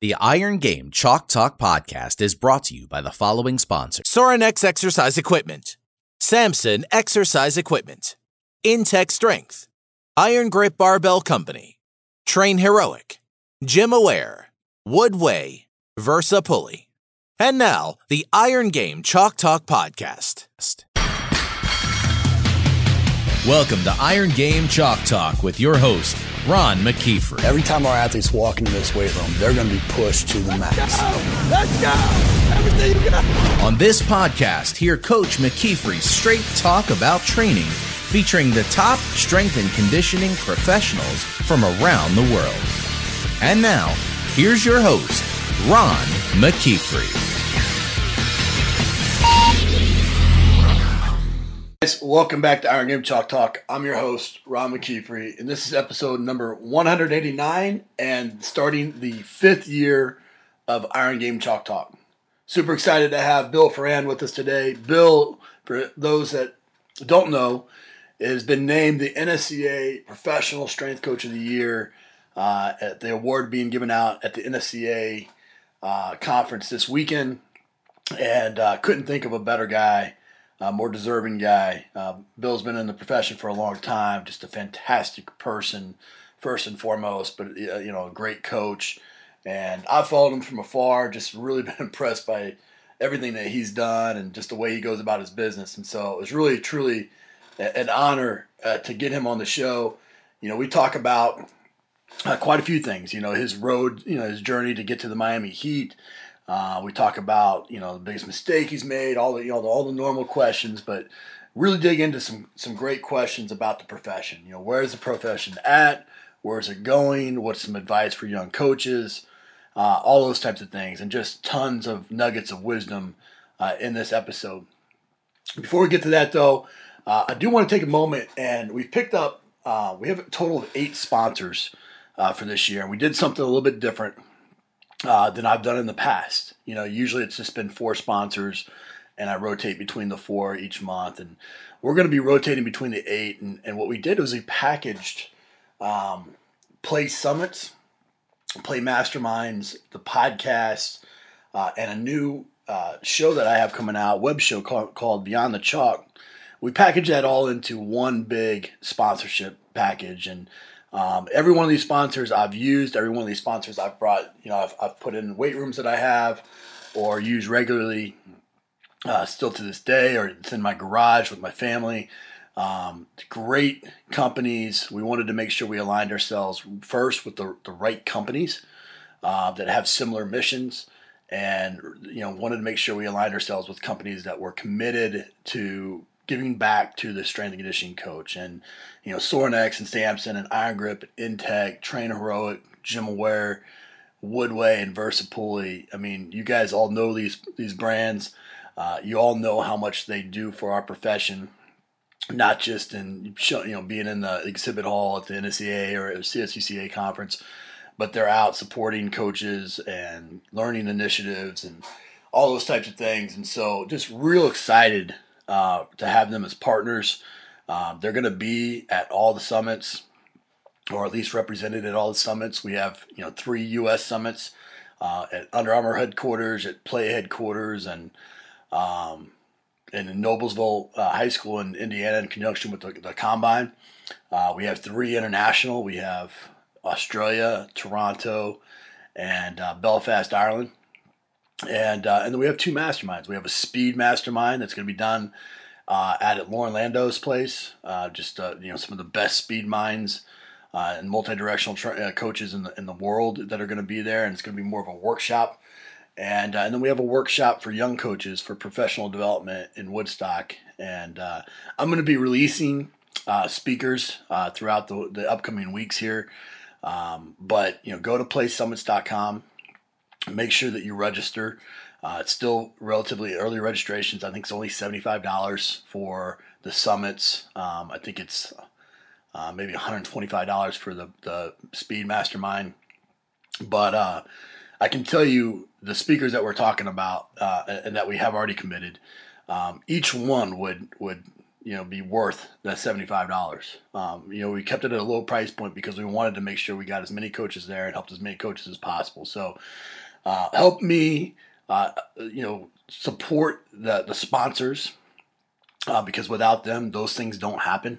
The Iron Game Chalk Talk podcast is brought to you by the following sponsors: Sorinex Exercise Equipment, Samson Exercise Equipment, Intech Strength, Iron Grip Barbell Company, Train Heroic, Gym Aware, Woodway, Versa Pulley. And now, the Iron Game Chalk Talk podcast. Welcome to Iron Game Chalk Talk with your host, Ron McKeefer. Every time our athletes walk into this weight room, they're going to be pushed to the max. Let's go! Everything you got! On this podcast, hear Coach McKeefer's straight talk about training, featuring the top strength and conditioning professionals from around the world. And now, here's your host, Ron McKeefer. Welcome back to Iron Game Chalk Talk. I'm your host, Ron McKeefer, and this is episode number 189 and starting the 5th year of Iron Game Chalk Talk. Super excited to have Bill Ferrand with us today. Bill, for those that don't know, has been named the NSCA Professional Strength Coach of the Year at the award being given out at the NSCA conference this weekend, and couldn't think of a better guy. More deserving guy. Bill's been in the profession for a long time. Just a fantastic person, first and foremost, but a great coach. And I've followed him from afar. Just really been impressed by everything that he's done and just the way he goes about his business. And so it was really, truly an honor to get him on the show. We talk about quite a few things. His road, his journey to get to the Miami Heat. We talk about the biggest mistake he's made, all the normal questions, but really dig into some great questions about the profession. Where is the profession at? Where is it going? What's some advice for young coaches? All those types of things, and just tons of nuggets of wisdom in this episode. Before we get to that, though, I do want to take a moment, and we've picked up. We have a total of 8 sponsors for this year, and we did something a little bit different than I've done in the past. Usually it's just been 4 sponsors, and I rotate between the 4 each month. And we're going to be rotating between the 8. And what we did was we packaged Play Summits, Play Masterminds, the podcast, and a new show that I have coming out, web show called Beyond the Chalk. We packaged that all into one big sponsorship package. And every one of these sponsors I've used, every one of these sponsors I've brought, I've put in weight rooms that I have or use regularly still to this day, or it's in my garage with my family. Great companies. We wanted to make sure we aligned ourselves first with the right companies that have similar missions, and wanted to make sure we aligned ourselves with companies that were committed to giving back to the strength and conditioning coach. And Sorinex and Samson and Iron Grip, Intech, Train Heroic, Gym Aware, Woodway, and Versa Pulley. I mean, you guys all know these brands. You all know how much they do for our profession, not just in being in the exhibit hall at the NSCA or CSUCA conference, but they're out supporting coaches and learning initiatives and all those types of things. And so just real excited to have them as partners. They're going to be at all the summits, or at least represented at all the summits. We have 3 U.S. summits at Under Armour headquarters, at Play headquarters, and in Noblesville High School in Indiana in conjunction with the Combine. We have 3 international. We have Australia, Toronto, and Belfast, Ireland. And then we have 2 masterminds. We have a speed mastermind that's going to be done at Lauren Lando's place. Some of the best speed minds and multi-directional coaches in the world that are going to be there, and it's going to be more of a workshop. And then we have a workshop for young coaches for professional development in Woodstock. And I'm going to be releasing speakers throughout the upcoming weeks here. But go to playsummits.com. Make sure that you register. It's still relatively early registrations. I think it's only $75 for the summits. I think it's maybe $125 for the Speed Mastermind. But I can tell you the speakers that we're talking about and that we have already committed, each one would be worth that $75. We kept it at a low price point because we wanted to make sure we got as many coaches there and helped as many coaches as possible. So help me, support the sponsors because without them, those things don't happen.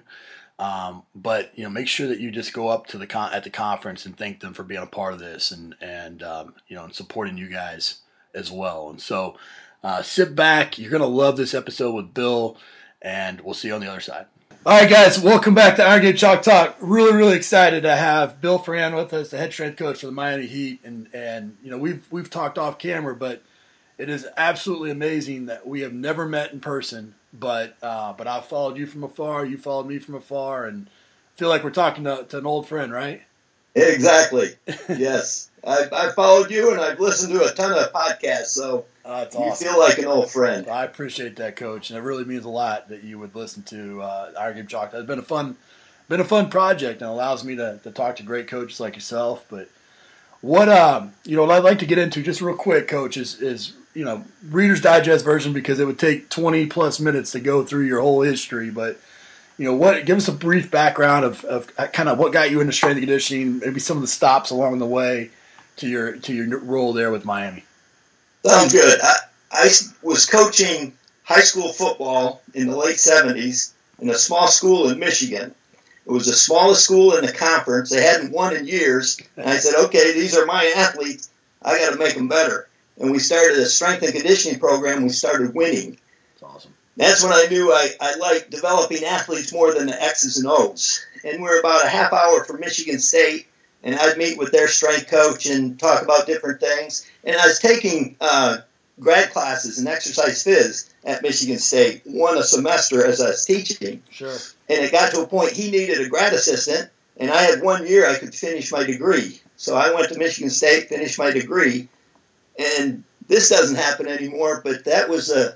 But make sure that you just go up to at the conference and thank them for being a part of this and supporting you guys as well. And so sit back. You're gonna love this episode with Bill, and we'll see you on the other side. All right, guys, welcome back to Iron Game Chalk Talk. Really, really excited to have Bill Ferran with us, the head strength coach for the Miami Heat, and we've talked off camera, but it is absolutely amazing that we have never met in person. But I've followed you from afar. You followed me from afar, and feel like we're talking to an old friend, right? Exactly. Yes, I followed you, and I've listened to a ton of podcasts. So that's you awesome. feel like an old friend. I appreciate that, Coach, and it really means a lot that you would listen to Iron Game Chalk. It's been a fun project, and allows me to talk to great coaches like yourself. But what what I'd like to get into just real quick, Coach, is Reader's Digest version because it would take 20 plus minutes to go through your whole history. But give us a brief background of kind of what got you into strength and conditioning, maybe some of the stops along the way to your role there with Miami. Sounds good. I was coaching high school football in the late 70s in a small school in Michigan. It was the smallest school in the conference. They hadn't won in years. And I said, okay, these are my athletes. I got to make them better. And we started a strength and conditioning program. We started winning. That's awesome. That's when I knew I liked developing athletes more than the X's and O's. And we're about a half hour from Michigan State, and I'd meet with their strength coach and talk about different things. And I was taking grad classes in exercise phys at Michigan State, one a semester as I was teaching. Sure. And it got to a point he needed a grad assistant, and I had 1 year I could finish my degree. So I went to Michigan State, finished my degree. And this doesn't happen anymore, but that was a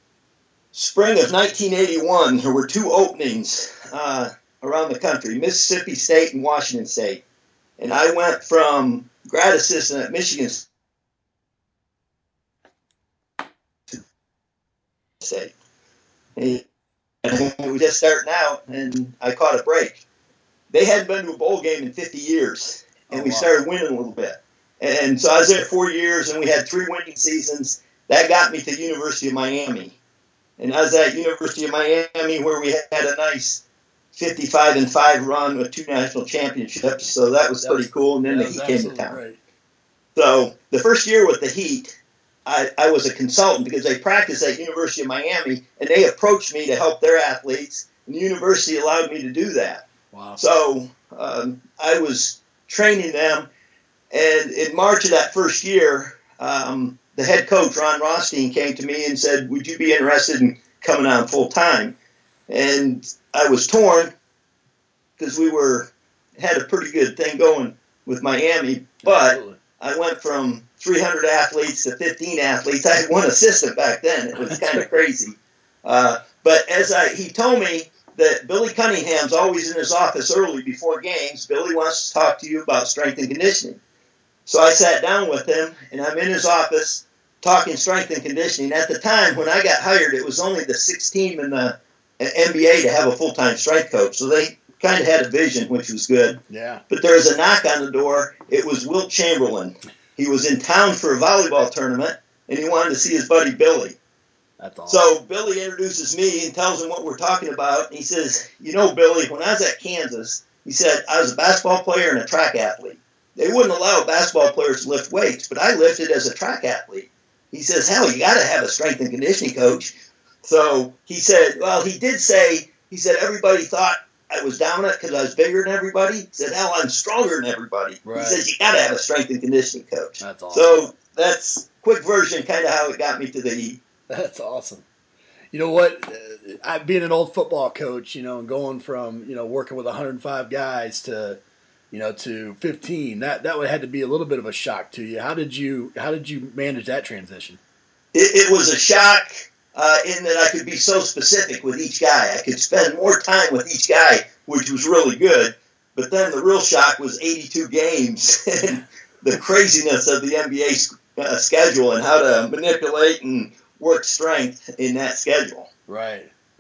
spring of 1981. There were two openings around the country, Mississippi State and Washington State. And I went from grad assistant at Michigan State. And we were just starting out, and I caught a break. They hadn't been to a bowl game in 50 years, and we started winning a little bit. And so I was there 4 years, and we had 3 winning seasons. That got me to the University of Miami. And I was at University of Miami where we had a nice 55-5 run with 2 national championships. So that was pretty cool. And then the Heat came to town. Right. So the first year with the Heat, I was a consultant because they practiced at University of Miami, and they approached me to help their athletes, and the university allowed me to do that. Wow. So I was training them. And in March of that first year, the head coach, Ron Rothstein, came to me and said, would you be interested in coming on full time? And I was torn because we had a pretty good thing going with Miami. But absolutely. I went from 300 athletes to 15 athletes. I had 1 assistant back then. It was kind of crazy. But he told me that Billy Cunningham's always in his office early before games. Billy wants to talk to you about strength and conditioning. So I sat down with him, and I'm in his office talking strength and conditioning. At the time, when I got hired, it was only the 6th team in the NBA to have a full-time strength coach. So they kind of had a vision, which was good. Yeah. But there was a knock on the door. It was Wilt Chamberlain. He was in town for a volleyball tournament, and he wanted to see his buddy Billy. That's awesome. So Billy introduces me and tells him what we're talking about. And he says, Billy, when I was at Kansas, he said, I was a basketball player and a track athlete. They wouldn't allow basketball players to lift weights, but I lifted as a track athlete. He says, hell, you got to have a strength and conditioning coach. So he said, he said, everybody thought I was dominant because I was bigger than everybody. He said, hell, I'm stronger than everybody. Right. He says, you got to have a strength and conditioning coach. That's awesome. So that's quick version, kind of how it got me to the Heat. That's awesome. You know what? Being an old football coach, and going from, working with 105 guys to 15, that would have to be a little bit of a shock to you. How did you manage that transition? It was a shock in that I could be so specific with each guy. I could spend more time with each guy, which was really good. But then the real shock was 82 games and the craziness of the NBA schedule and how to manipulate and work strength in that schedule. Right.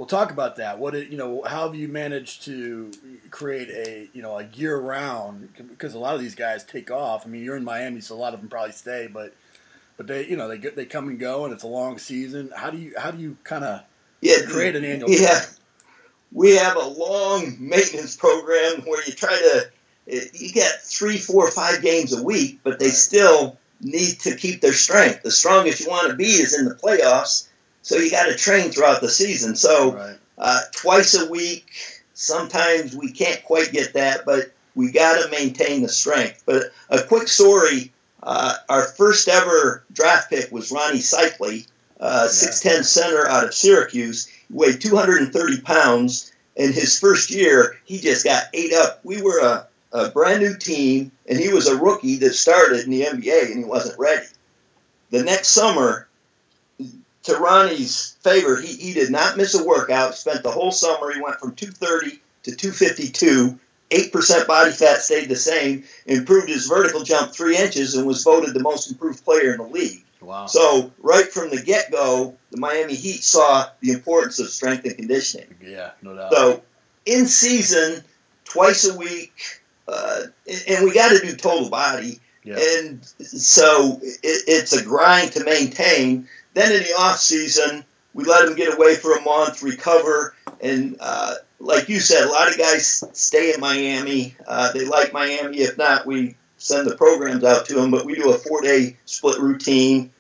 Well, talk about that. How have you managed to create a year round? Because a lot of these guys take off. I mean, you're in Miami, so a lot of them probably stay, but they come and go, and it's a long season. How do you kind of create an annual? Yeah, we have a long maintenance program where you get 3, 4, 5 games a week, but they still need to keep their strength. The strongest you want to be is in the playoffs. So you got to train throughout the season. So twice a week, sometimes we can't quite get that, but we got to maintain the strength. But a quick story, our first ever draft pick was Ronnie Cycli, 6'10" center out of Syracuse. He weighed 230 pounds. In his first year, he just got ate up. We were a brand new team, and he was a rookie that started in the NBA, and he wasn't ready. The next summer, to Ronnie's favor, he did not miss a workout, spent the whole summer. He went from 230 to 252, 8% body fat stayed the same, improved his vertical jump 3 inches, and was voted the most improved player in the league. Wow. So right from the get-go, the Miami Heat saw the importance of strength and conditioning. Yeah, no doubt. So in season, twice a week, and we got to do total body. Yeah. And so it's a grind to maintain. Then in the off season, we let them get away for a month, recover, and like you said, a lot of guys stay in Miami. They like Miami. If not, we send the programs out to them. But we do a 4-day split routine.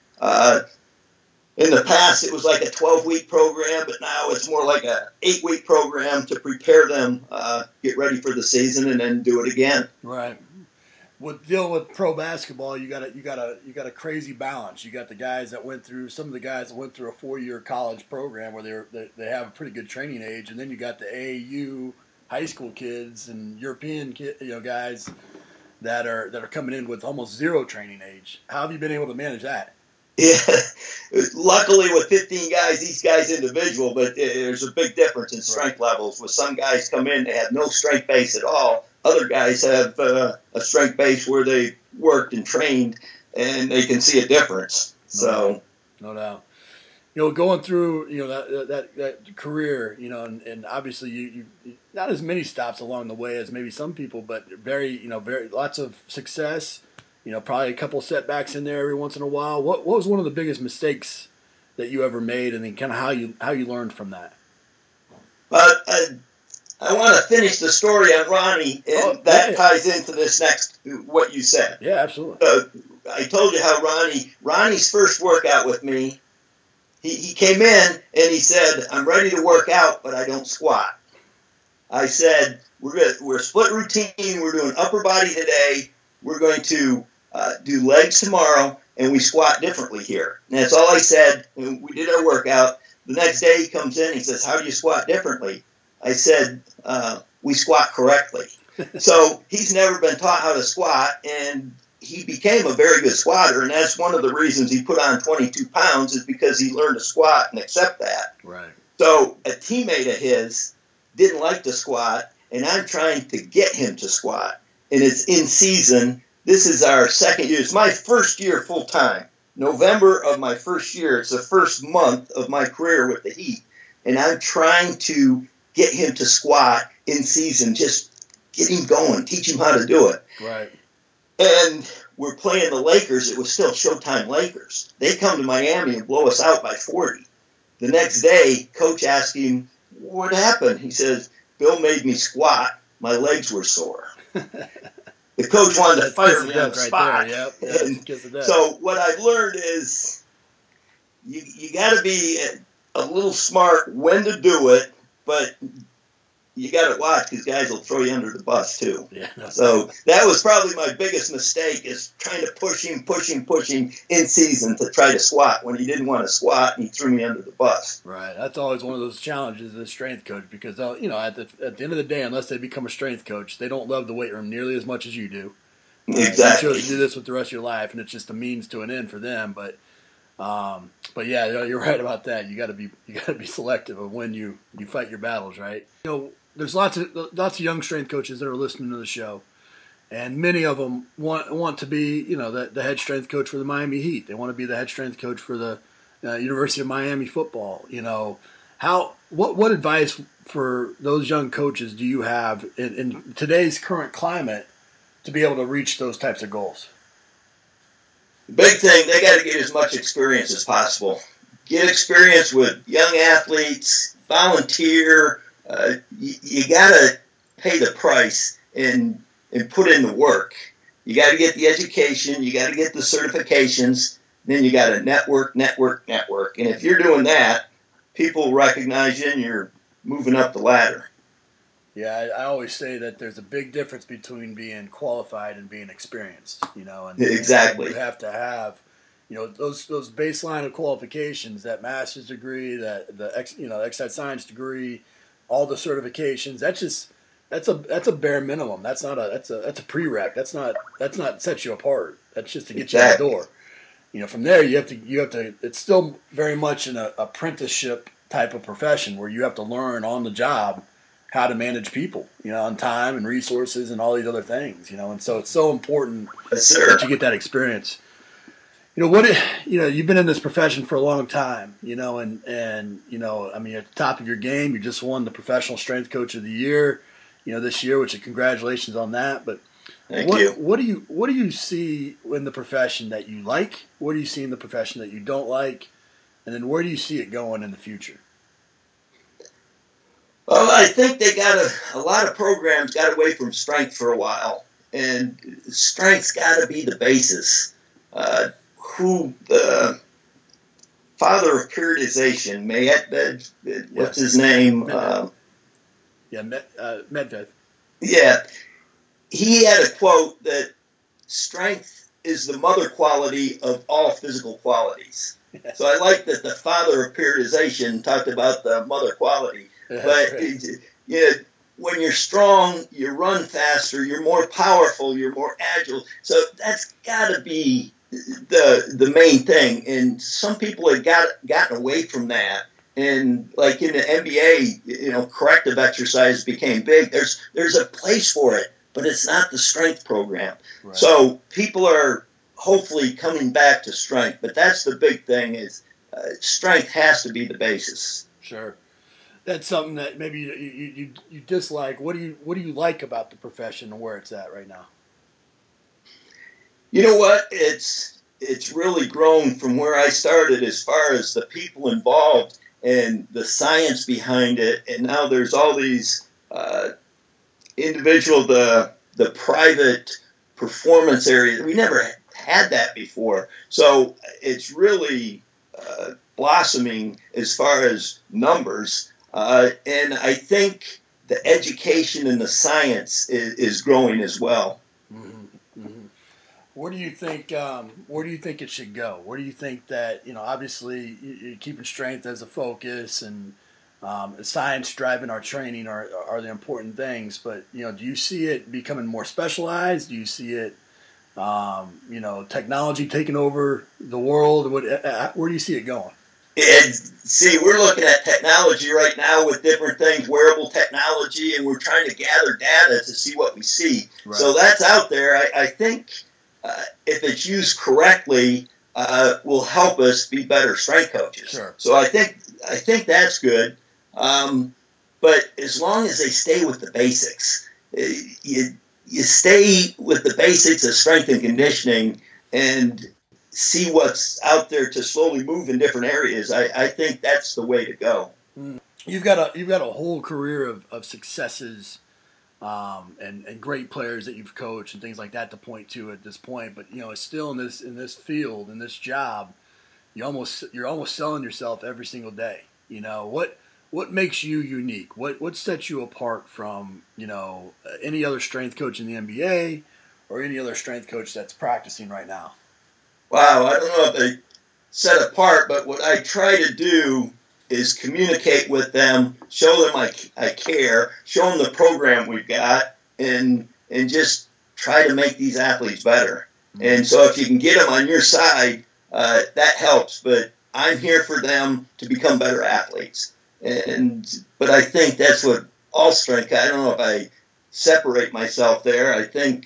In the past, it was like a 12-week program, but now it's more like a 8-week program to prepare them, get ready for the season, and then do it again. Right. With dealing with pro basketball, you got a crazy balance. You got the guys that went through a 4-year college program where they have a pretty good training age, and then you got the AAU high school kids and European guys that are coming in with almost zero training age. How have you been able to manage that? Yeah, luckily with 15 guys, each guy's individual, but there's a big difference in strength levels. With some guys come in, they have no strength base at all. Other guys have a strength base where they worked and trained, and they can see a difference. No doubt. Going through that career, and obviously you not as many stops along the way as maybe some people, but very lots of success. Probably a couple setbacks in there every once in a while. What was one of the biggest mistakes that you ever made, and then kind of how you learned from that? I want to finish the story on Ronnie, and that ties into this next, what you said. Yeah, absolutely. I told you how Ronnie's first workout with me, he came in and he said, "I'm ready to work out, but I don't squat." I said, we're split routine, we're doing upper body today, we're going to do legs tomorrow, and we squat differently here. And that's all I said, and we did our workout. The next day he comes in, he says, "How do you squat differently?" I said, "We squat correctly." So he's never been taught how to squat, and he became a very good squatter, and that's one of the reasons he put on 22 pounds is because he learned to squat and accept that. Right. So a teammate of his didn't like to squat, and I'm trying to get him to squat, and it's in season. This is our second year. It's my first year full-time. November of my first year. It's the first month of my career with the Heat, and I'm trying to get him to squat in season, just get him going, teach him how to do it. Right. And we're playing the Lakers. It was still Showtime Lakers. They come to Miami and blow us out by 40. The next day, coach asked him, "What happened?" He says, "Bill made me squat. My legs were sore." The coach wanted to fire me on the spot. Yep. So what I've learned is you got to be a little smart when to do it, but you got to watch because guys will throw you under the bus too. Yeah, so that was probably my biggest mistake is trying to push him in season to try to squat when he didn't want to squat, and he threw me under the bus. Right. That's always one of those challenges as a strength coach because, at the end of the day, unless they become a strength coach, they don't love the weight room nearly as much as you do. Exactly. You chose to do this with the rest of your life, and it's just a means to an end for them. But yeah, you're right about that. You got to be selective of when you fight your battles, right? There's lots of young strength coaches that are listening to the show, and many of them want to be the head strength coach for the Miami Heat. They want to be the head strength coach for the University of Miami football. What advice for those young coaches do you have in today's current climate to be able to reach those types of goals? The big thing, they got to get as much experience as possible. Get experience with young athletes, volunteer. You got to pay the price and put in the work. You got to get the education. You got to get the certifications. Then you got to network. And if you're doing that, people recognize you and you're moving up the ladder. Yeah, I always say that there's a big difference between being qualified and being experienced, and exactly. And you have to have, those baseline of qualifications, that master's degree, the exercise science degree, all the certifications. That's a bare minimum. That's a prereq. That's not set you apart. That's just to get you out the door. From there you have to. It's still very much an apprenticeship type of profession where you have to learn on the job how to manage people, on time and resources and all these other things, and so it's so important that you get that experience. You've been in this profession for a long time, and at the top of your game, you just won the Professional Strength Coach of the Year, this year, which congratulations on that. But Thank you. What do you see in the profession that you like? What do you see in the profession that you don't like? And then where do you see it going in the future? Well, I think they got a lot of programs got away from strength for a while, and strength's got to be the basis. Who the father of periodization, what's his name? Medvedev. Yeah, he had a quote that strength is the mother quality of all physical qualities. So I like that the father of periodization talked about the mother quality. But when you're strong, you run faster, you're more powerful, you're more agile. So that's got to be the main thing. And some people have gotten away from that. And like in the NBA, corrective exercise became big. There's a place for it, but it's not the strength program. Right. So people are hopefully coming back to strength. But that's the big thing is strength has to be the basis. Sure. That's something that maybe you dislike. What do you like about the profession and where it's at right now? You know what? It's really grown from where I started as far as the people involved and the science behind it. And now there's all these individual, the private performance areas. We never had that before. So it's really blossoming as far as numbers. And I think the education and the science is growing as well. Mm-hmm. Mm-hmm. Where do you think it should go? Where do you think that, obviously you're keeping strength as a focus and science driving our training are the important things, but, do you see it becoming more specialized? Do you see it, technology taking over the world? Where do you see it going? And see, we're looking at technology right now with different things, wearable technology, and we're trying to gather data to see what we see. Right. So that's out there. I think if it's used correctly, will help us be better strength coaches. Sure. So I think that's good. But as long as they stay with the basics, you stay with the basics of strength and conditioning and see what's out there to slowly move in different areas. I think that's the way to go. You've got a whole career of successes and great players that you've coached and things like that to point to at this point. But still in this field, in this job, you're almost selling yourself every single day. What makes you unique? What sets you apart from any other strength coach in the NBA or any other strength coach that's practicing right now? Wow, I don't know if they set apart, but what I try to do is communicate with them, show them I care, show them the program we've got, and just try to make these athletes better. And so if you can get them on your side, that helps. But I'm here for them to become better athletes. But I think that's what all strength, I don't know if I separate myself there. I think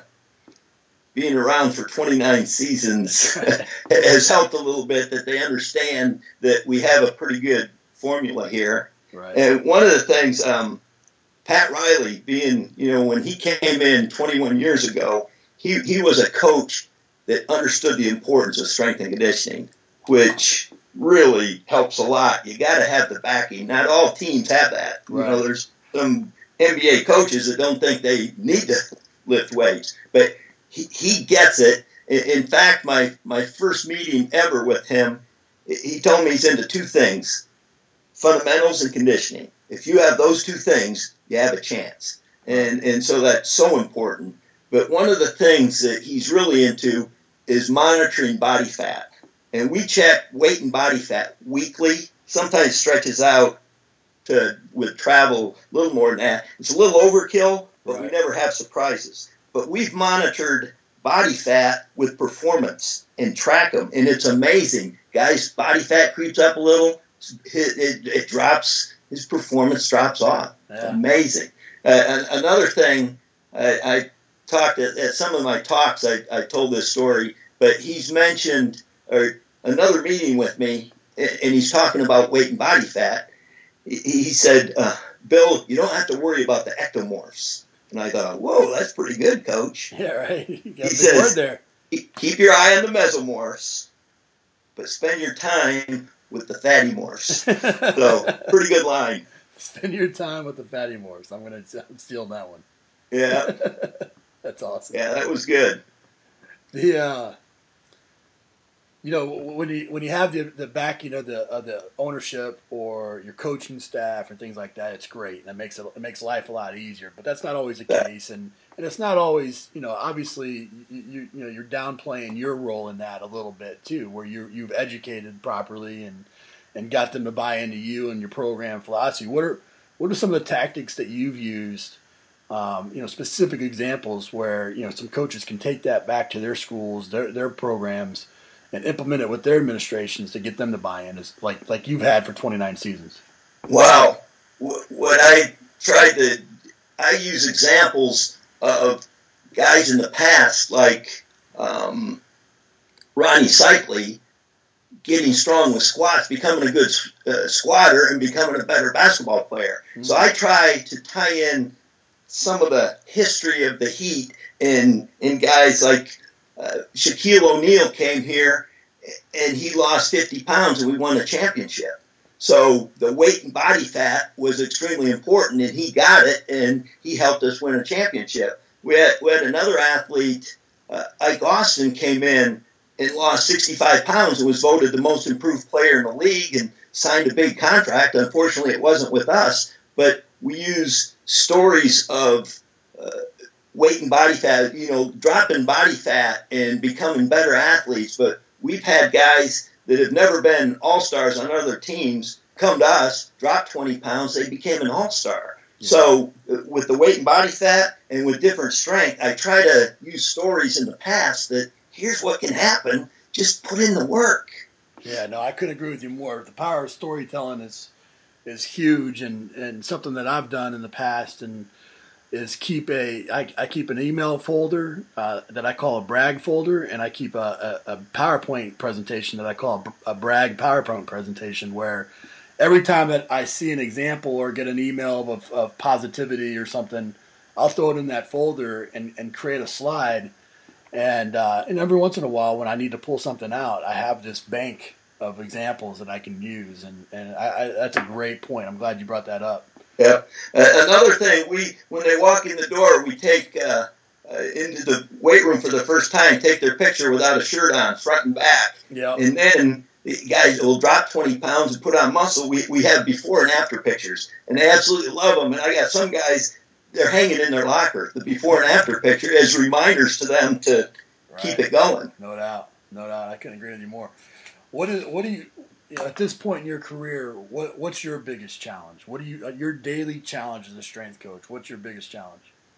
being around for 29 seasons has helped a little bit, that they understand that we have a pretty good formula here. Right. And one of the things, Pat Riley, being, when he came in 21 years ago, he was a coach that understood the importance of strength and conditioning, which really helps a lot. You got to have the backing. Not all teams have that. Right. There's some NBA coaches that don't think they need to lift weights, but he gets it. In fact, my first meeting ever with him, he told me he's into two things: fundamentals and conditioning. If you have those two things, you have a chance. And so that's so important. But one of the things that he's really into is monitoring body fat. And we check weight and body fat weekly, sometimes stretches out to, with travel, a little more than that. It's a little overkill, but we never have surprises. But we've monitored body fat with performance and track them. And it's amazing. Guys, body fat creeps up a little, it drops, his performance drops off. It's amazing. Another thing, I talked at some of my talks, I told this story, but he's mentioned another meeting with me, and he's talking about weight and body fat. He said, Bill, you don't have to worry about the ectomorphs. And I thought, whoa, that's pretty good, Coach. Yeah, right. You got He a big word says, there. keep your eye on the mesomorphs, but spend your time with the fatty morphs. So, pretty good line. Spend your time with the fatty morphs. I'm going to steal that one. Yeah. That's awesome. Yeah, that was good. When you have the backing of the ownership or your coaching staff and things like that, it's great. That makes life a lot easier. But that's not always the case, and it's not always, obviously you're downplaying your role in that a little bit too, where you've educated properly and got them to buy into you and your program philosophy. What are some of the tactics that you've used? Specific examples where some coaches can take that back to their schools, their programs, and implement it with their administrations to get them to buy in, is like you've had for 29 seasons. Wow. What I use examples of guys in the past, like Ronnie Cycli, getting strong with squats, becoming a good squatter, and becoming a better basketball player. Mm-hmm. So I try to tie in some of the history of the Heat in guys like Shaquille O'Neal came here and he lost 50 pounds and we won a championship. So the weight and body fat was extremely important, and he got it, and he helped us win a championship. We had another athlete, Ike Austin, came in and lost 65 pounds and was voted the most improved player in the league and signed a big contract. Unfortunately, it wasn't with us, but we use stories of weight and body fat, dropping body fat and becoming better athletes. But we've had guys that have never been all-stars on other teams come to us, drop 20 pounds, they became an all-star. Yeah. So with the weight and body fat and with different strength, I try to use stories in the past that here's what can happen, just put in the work. Yeah, no, I couldn't agree with you more. The power of storytelling is huge, and something that I've done in the past and is I keep an email folder that I call a brag folder, and I keep a PowerPoint presentation that I call a brag PowerPoint presentation, where every time that I see an example or get an email of positivity or something, I'll throw it in that folder and create a slide. And every once in a while, when I need to pull something out, I have this bank of examples that I can use. And that's a great point. I'm glad you brought that up. Yeah. Another thing, when they walk in the door, we take into the weight room for the first time, take their picture without a shirt on, front and back. Yep. And then the guys will drop 20 pounds and put on muscle. We have before and after pictures, and they absolutely love them. And I got some guys, they're hanging in their locker, the before and after picture, as reminders to them to keep it going. No doubt. I couldn't agree with you more. What do you at this point in your career, what's your biggest challenge? What do your daily challenge as a strength coach? What's your biggest challenge?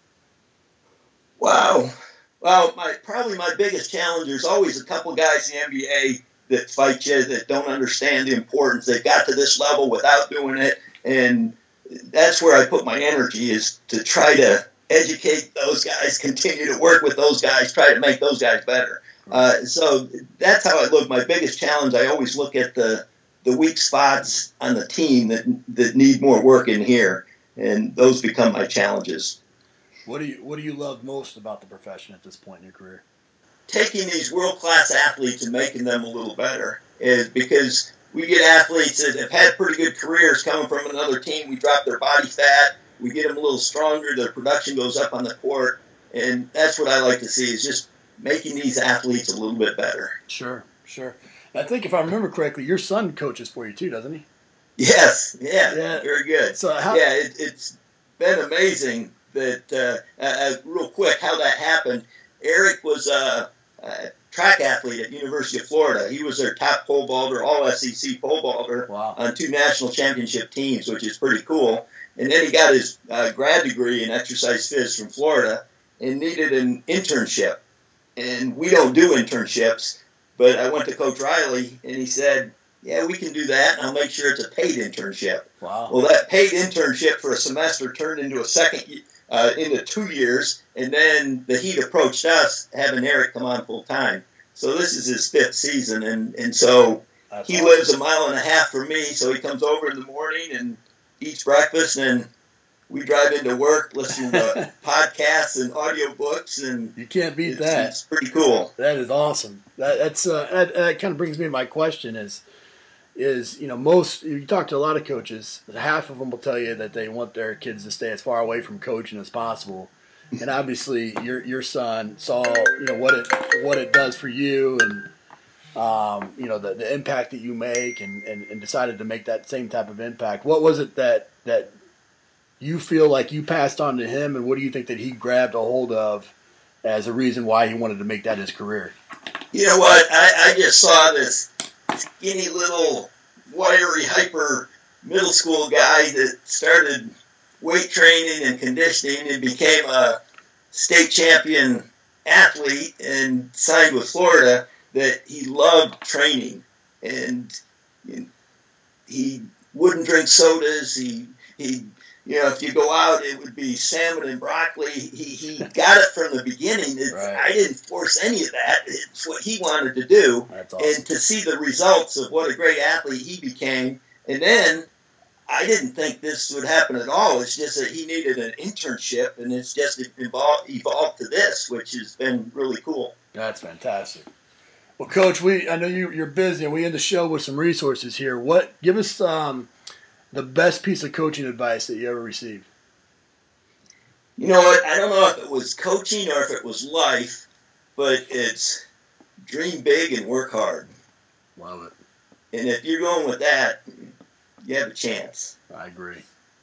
Wow. Well, probably my biggest challenge, there's always a couple guys in the NBA that fight you, that don't understand the importance. They've got to this level without doing it, and that's where I put my energy, is to try to educate those guys, continue to work with those guys, try to make those guys better. So that's how I look. My biggest challenge, I always look at the the weak spots on the team that need more work in here, and those become my challenges. What do you love most about the profession at this point in your career? Taking these world-class athletes and making them a little better, is because we get athletes that have had pretty good careers coming from another team. We drop their body fat, we get them a little stronger, their production goes up on the court, and that's what I like to see, is just making these athletes a little bit better. Sure. I think if I remember correctly, your son coaches for you too, doesn't he? Yes, yeah. Very good. So it's been amazing that, real quick, how that happened. Eric was a track athlete at University of Florida. He was their top pole vaulter, all SEC pole vaulter on 2 national championship teams, which is pretty cool. And then he got his grad degree in exercise phys from Florida and needed an internship. And we don't do internships, but I went to Coach Riley, and he said, yeah, we can do that, and I'll make sure it's a paid internship. Wow. Well, that paid internship for a semester turned into into 2 years, and then the Heat approached us, having Eric come on full time. So this is his 5th season, and so That's he awesome. lives a mile and a half from me, so he comes over in the morning and eats breakfast, and we drive into work, listen to podcasts and audiobooks, and you can't beat that. It's pretty cool. That is awesome. That kind of brings me to my question is most, you talk to a lot of coaches, half of them will tell you that they want their kids to stay as far away from coaching as possible. And obviously your son saw, what it does for you and, the impact that you make and decided to make that same type of impact. What was it that you feel like you passed on to him, and what do you think that he grabbed a hold of as a reason why he wanted to make that his career? You know what? I just saw this skinny little wiry hyper middle school guy that started weight training and conditioning and became a state champion athlete and signed with Florida, that he loved training, and he wouldn't drink sodas. He if you go out, it would be salmon and broccoli. He got it from the beginning. Right. I didn't force any of that. It's what he wanted to do. That's awesome. And to see the results of what a great athlete he became. And then I didn't think this would happen at all. It's just that he needed an internship, and it's just evolved to this, which has been really cool. That's fantastic. Well, Coach, I know you're busy, and we end the show with some resources here. Give us the best piece of coaching advice that you ever received? You know what? I don't know if it was coaching or if it was life, but it's dream big and work hard. Love it. And if you're going with that, you have a chance. I agree.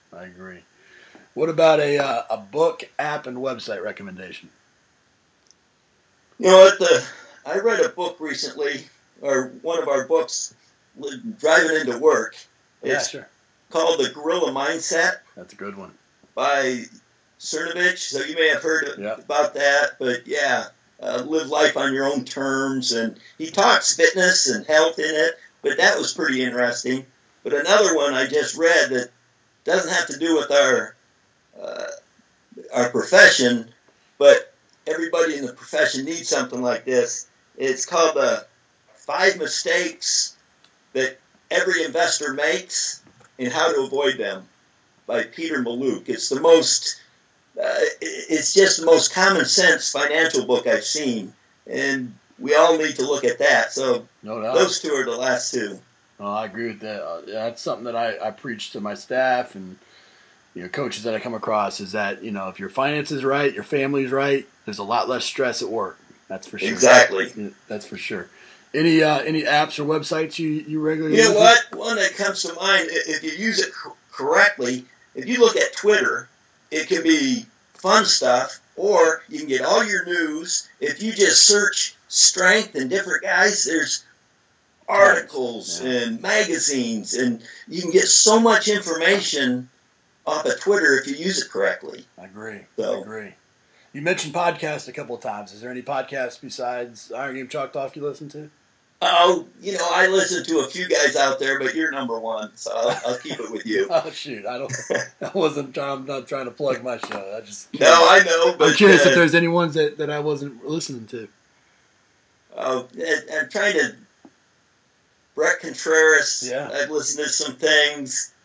What about a book, app, and website recommendation? You know what? I read a book recently, or one of our books, driving into work. It's sure. Called The Gorilla Mindset. That's a good one. By Cernovich. So you may have heard about that, but live life on your own terms. And he talks fitness and health in it, but that was pretty interesting. But another one I just read that doesn't have to do with our profession, but everybody in the profession needs something like this. It's called The 5 Mistakes That Every Investor Makes and How to Avoid Them by Peter Mallouk. It's the most, it's just the most common sense financial book I've seen, and we all need to look at that. So no doubt. Those two are the last two. Oh, I agree with that. That's something that I preach to my staff and coaches that I come across is that if your finances right, your family's right, there's a lot less stress at work. That's for sure. Exactly. That's for sure. Any apps or websites you regularly use? You know what? One that comes to mind, if you use it correctly, if you look at Twitter, it can be fun stuff, or you can get all your news. If you just search strength and different guys, there's articles and magazines, and you can get so much information off of Twitter if you use it correctly. I agree. So, I agree. You mentioned podcasts a couple of times. Is there any podcasts besides Iron Game Chalk Talk you listen to? Oh, I listen to a few guys out there, but you're number one, so I'll keep it with you. Oh shoot, I'm not trying to plug my show. No, I know. But I'm curious if there's any ones that I wasn't listening to. I'm trying to Brett Contreras. Yeah. I've listened to some things.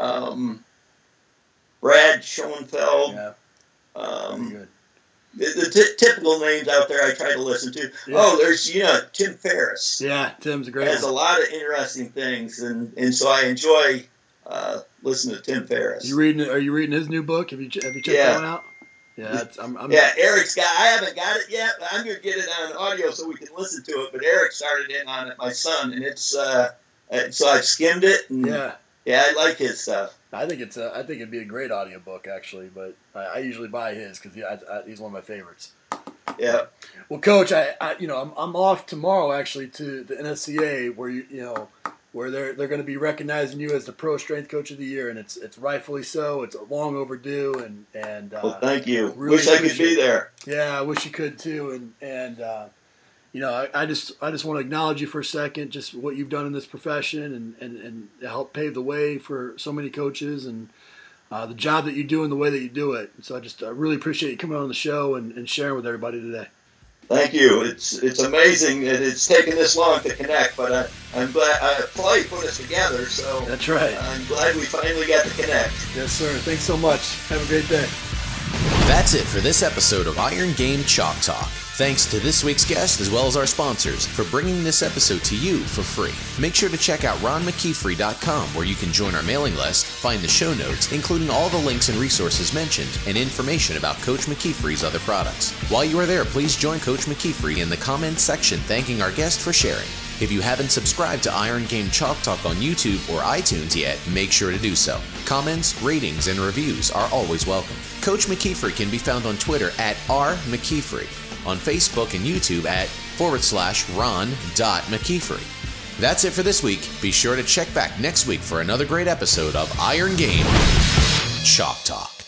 Brad Schoenfeld. Yeah. Very good. The typical names out there I try to listen to. Yeah. Oh, there's, Tim Ferriss. Yeah, Tim's a great Has one. a lot of interesting things, and so I enjoy listening to Tim Ferriss. Are you reading his new book? Have you checked that one out? Yeah, Eric's got. I haven't got it yet, but I'm gonna get it on audio so we can listen to it. But Eric started in on it, my son, and it's so I've skimmed it. And yeah, I like his stuff. I think it'd be a great audiobook actually, but I usually buy his because he's one of my favorites. Yeah. Well, Coach, I'm off tomorrow actually to the NSCA where they're going to be recognizing you as the Pro Strength Coach of the Year, and it's rightfully so. It's long overdue, and well, thank you. Really wish I could be there. Yeah, I wish you could too, and I just want to acknowledge you for a second, just what you've done in this profession and help pave the way for so many coaches and the job that you do and the way that you do it. So I really appreciate you coming on the show and sharing with everybody today. Thank you. It's amazing that it's taken this long to connect, but I'm glad Clay put us together. So that's right. I'm glad we finally got to connect. Yes, sir. Thanks so much. Have a great day. That's it for this episode of Iron Game Chalk Talk. Thanks to this week's guest as well as our sponsors for bringing this episode to you for free. Make sure to check out ronmckeefery.com where you can join our mailing list, find the show notes, including all the links and resources mentioned, and information about Coach McKeefery's other products. While you are there, please join Coach McKeefery in the comments section thanking our guest for sharing. If you haven't subscribed to Iron Game Chalk Talk on YouTube or iTunes yet, make sure to do so. Comments, ratings, and reviews are always welcome. Coach McKeefery can be found on Twitter at @RMcKeefery, on Facebook and YouTube at /Ron.McKeefery. That's it for this week. Be sure to check back next week for another great episode of Iron Game Chalk Talk.